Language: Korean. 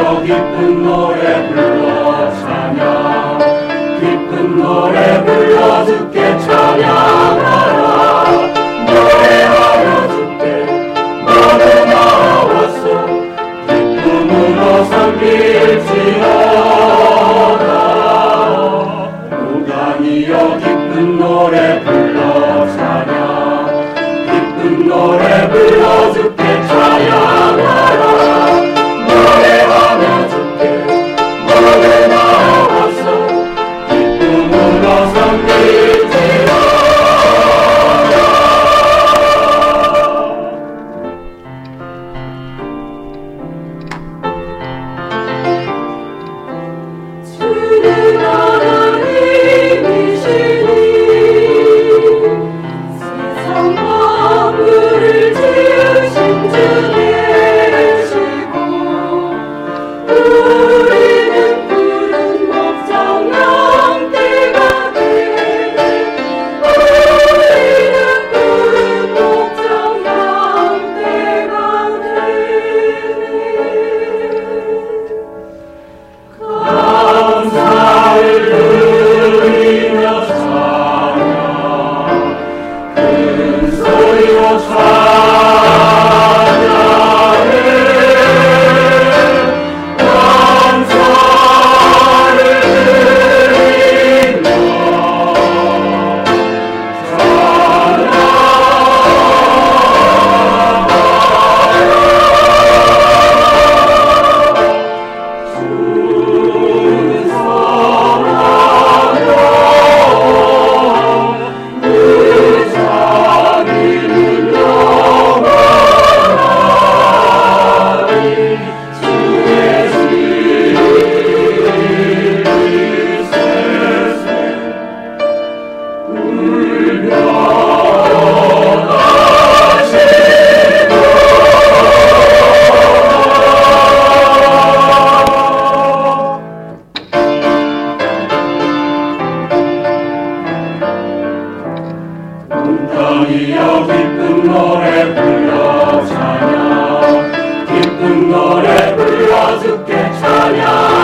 땅이여 기쁜 노래 불러 찬양 기쁜 노래 불러 주께 찬양하라 노래하며 주께 너는 나와서 기쁨으로 섬길지어다 우당이여 기쁜 노래 불러 찬양 기쁜 노래 불러 주께 찬양하라 노래하며 주께 너는 나와서 기쁨으로 섬길지어다 주는 하나님이시니 세상 만물을 지으신 주 계시고 우리는 푸른 목장 양떼가 되네 우리는 푸른 목장 양떼가 되네 감사를 드리며 찬양 큰 소리로 찬양해 감사를 드리며 땅이여 기쁜 노래 불러 찬양 기쁜 노래 불러 주께 찬양